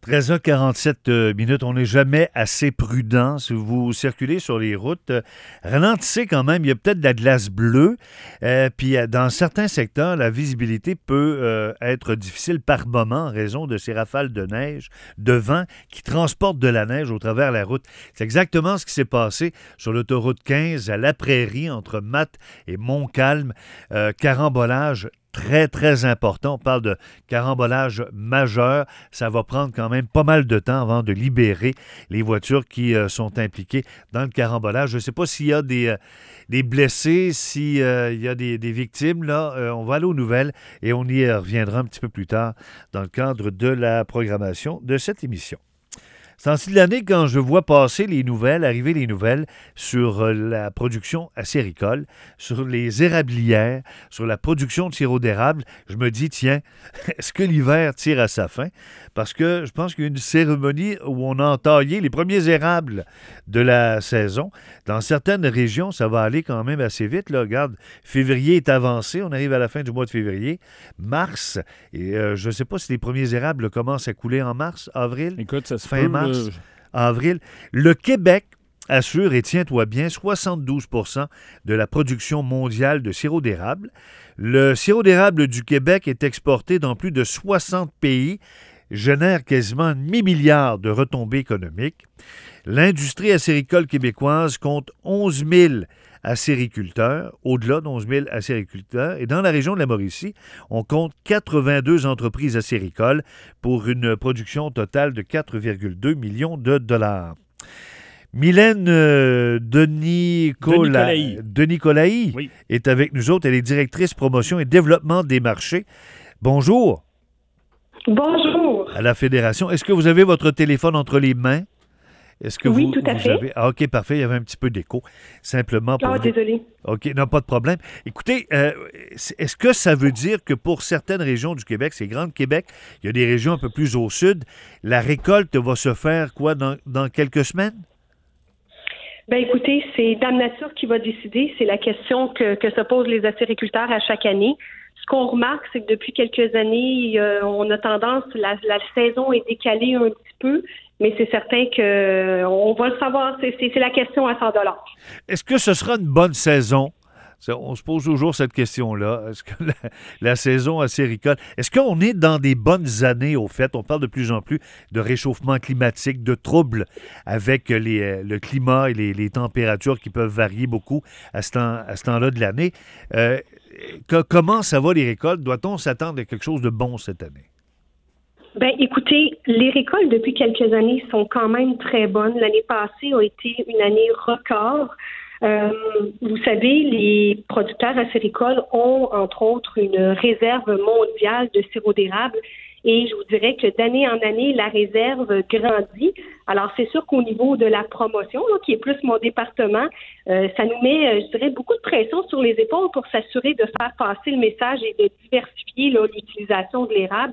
13h47 minutes. On n'est jamais assez prudent. Si vous circulez sur les routes, ralentissez quand même. Il y a peut-être de la glace bleue. Puis dans certains secteurs, la visibilité peut être difficile par moment en raison de ces rafales de neige, de vent qui transportent de la neige au travers de la route. C'est exactement ce qui s'est passé sur l'autoroute 15 à La Prairie entre Matte et Montcalm. Carambolage très, très important. On parle de carambolage majeur. Ça va prendre quand même pas mal de temps avant de libérer les voitures qui sont impliquées dans le carambolage. Je ne sais pas s'il y a des blessés, s'il y a des victimes. Là, on va aller aux nouvelles et on y reviendra un petit peu plus tard dans le cadre de la programmation de cette émission. C'est ainsi de l'année quand je vois passer arriver les nouvelles sur la production acéricole, sur les érablières, sur la production de sirop d'érable. Je me dis, tiens, est-ce que l'hiver tire à sa fin? Parce que je pense qu'il y a une cérémonie où on a entaillé les premiers érables de la saison. Dans certaines régions, ça va aller quand même assez vite. Là. Regarde, février est avancé. On arrive à la fin du mois de février. Mars, et je ne sais pas si les premiers érables commencent à couler en mars, avril. Écoute, ça se fin peut, mars, avril. Le Québec assure, et tiens-toi bien, 72% de la production mondiale de sirop d'érable. Le sirop d'érable du Québec est exporté dans plus de 60 pays, génère quasiment un demi-milliard de retombées économiques. L'industrie acéricole québécoise compte 11 000 acériculteurs, au-delà d'11 000 acériculteurs. Et dans la région de la Mauricie, on compte 82 entreprises acéricoles pour une production totale de 4,2 millions de dollars. Mylène Denis Colaï oui, est avec nous autres. Elle est directrice promotion et développement des marchés. Bonjour. Bonjour. À la Fédération. Est-ce que vous avez votre téléphone entre les mains? Est-ce que oui, tout à fait. avez... Ah, OK, parfait. Il y avait un petit peu d'écho. Simplement pour... désolé. OK, non, pas de problème. Écoutez, est-ce que ça veut dire que pour certaines régions du Québec, c'est Grand Québec, il y a des régions un peu plus au sud, la récolte va se faire, quoi, dans quelques semaines? Ben écoutez, c'est Dame Nature qui va décider. C'est la question que se posent les acériculteurs à chaque année. Ce qu'on remarque, c'est que depuis quelques années, on a tendance, la saison est décalée un petit peu, mais c'est certain qu'on va le savoir. C'est la question à 100 $. Est-ce que ce sera une bonne saison? On se pose toujours cette question-là. Est-ce que la saison acéricole... Est-ce qu'on est dans des bonnes années, au fait? On parle de plus en plus de réchauffement climatique, de troubles avec le climat et les températures qui peuvent varier beaucoup à ce temps-là de l'année. Comment ça va, les récoltes? Doit-on s'attendre à quelque chose de bon cette année? Ben, écoutez, les récoltes depuis quelques années sont quand même très bonnes. L'année passée a été une année record. Vous savez, les producteurs acéricoles ont, entre autres, une réserve mondiale de sirop d'érable. Et je vous dirais que d'année en année, la réserve grandit. Alors, c'est sûr qu'au niveau de la promotion, là, qui est plus mon département, ça nous met, je dirais, beaucoup de pression sur les épaules pour s'assurer de faire passer le message et de diversifier là, l'utilisation de l'érable,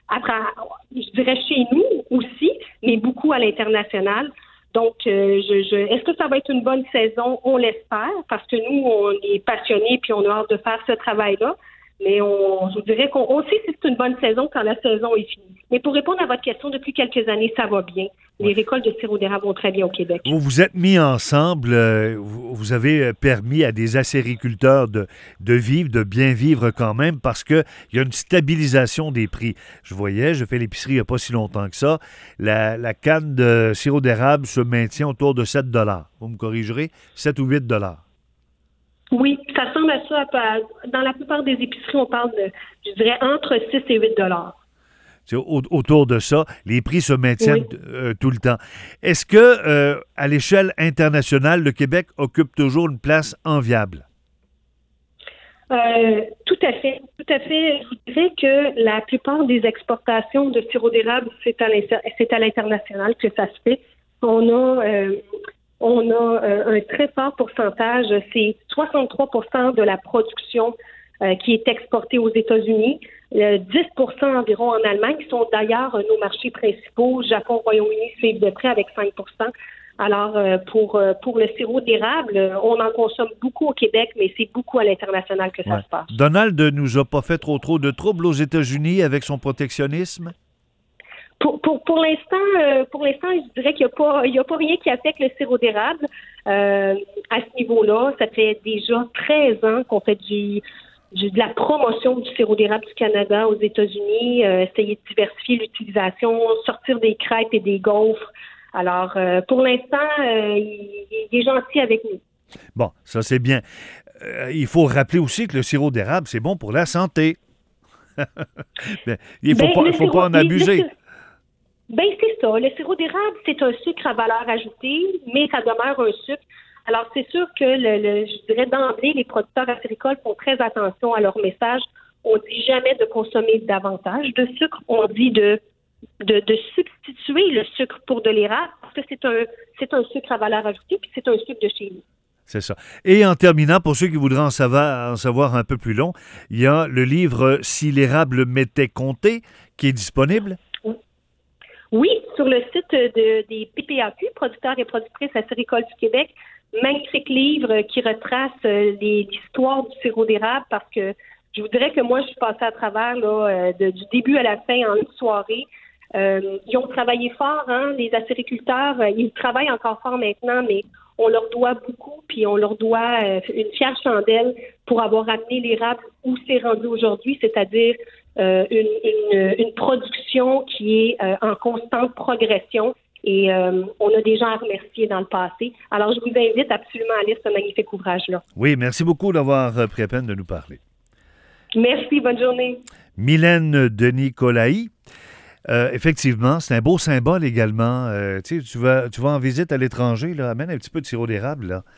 je dirais chez nous aussi, mais beaucoup à l'international. Donc, est-ce que ça va être une bonne saison? On l'espère, parce que nous, on est passionnés puis on a hâte de faire ce travail-là. Mais je vous dirais qu'on sait si c'est une bonne saison quand la saison est finie. Mais pour répondre à votre question, depuis quelques années, ça va bien. Les récoltes de sirop d'érable vont très bien au Québec. Vous vous êtes mis ensemble, vous avez permis à des acériculteurs de vivre, de bien vivre quand même, parce qu'il y a une stabilisation des prix. Je fais l'épicerie il n'y a pas si longtemps que ça. La canne de sirop d'érable se maintient autour de 7 $. Vous me corrigerez? 7 ou 8 $. Oui, ça ressemble à ça. Dans la plupart des épiceries, on parle de, je dirais, entre 6 et 8 $. Autour de ça, les prix se maintiennent tout le temps. Est-ce que, à l'échelle internationale, le Québec occupe toujours une place enviable? Tout à fait. Tout à fait. Je vous dirais que la plupart des exportations de sirop d'érable, c'est à l'international que ça se fait. On a un très fort pourcentage, c'est 63 % de la production qui est exportée aux États-Unis, 10 % environ en Allemagne, qui sont d'ailleurs nos marchés principaux. Japon, Royaume-Uni suivent de près avec 5 %. Alors, pour le sirop d'érable, on en consomme beaucoup au Québec, mais c'est beaucoup à l'international que ça se passe. Donald ne nous a pas fait trop de troubles aux États-Unis avec son protectionnisme? Pour l'instant, je dirais qu'il y a pas rien qui affecte le sirop d'érable. À ce niveau-là, ça fait déjà 13 ans qu'on fait de la promotion du sirop d'érable du Canada aux États-Unis, essayer de diversifier l'utilisation, sortir des crêpes et des gaufres. Alors, pour l'instant, il est gentil avec nous. Bon, ça c'est bien. Il faut rappeler aussi que le sirop d'érable, c'est bon pour la santé. Ben, il ne faut pas en abuser. C'est ça. Le sirop d'érable, c'est un sucre à valeur ajoutée, mais ça demeure un sucre. Alors, c'est sûr que, je dirais d'emblée, les producteurs acéricoles font très attention à leur message. On dit jamais de consommer davantage de sucre. On dit de substituer le sucre pour de l'érable parce que c'est un sucre à valeur ajoutée puis c'est un sucre de chez nous. C'est ça. Et en terminant, pour ceux qui voudraient en savoir un peu plus long, il y a le livre Si l'érable m'était compté qui est disponible. Oui, sur le site des PPAQ, producteurs et productrices acéricoles du Québec. Magnifique livre qui retrace l'histoire du sirop d'érable parce que je vous dirais que moi, je suis passée à travers du début à la fin en une soirée. Ils ont travaillé fort, les acériculteurs. Ils travaillent encore fort maintenant, mais on leur doit beaucoup, puis on leur doit une fière chandelle pour avoir amené l'érable où c'est rendu aujourd'hui, c'est-à-dire une production qui est en constante progression. Et on a des gens à remercier dans le passé. Alors, je vous invite absolument à lire ce magnifique ouvrage-là. Oui, merci beaucoup d'avoir pris la peine de nous parler. Merci, bonne journée. Mylène Denis-Colaï. Effectivement, c'est un beau symbole également. Tu vas en visite à l'étranger, là, amène un petit peu de sirop d'érable, là.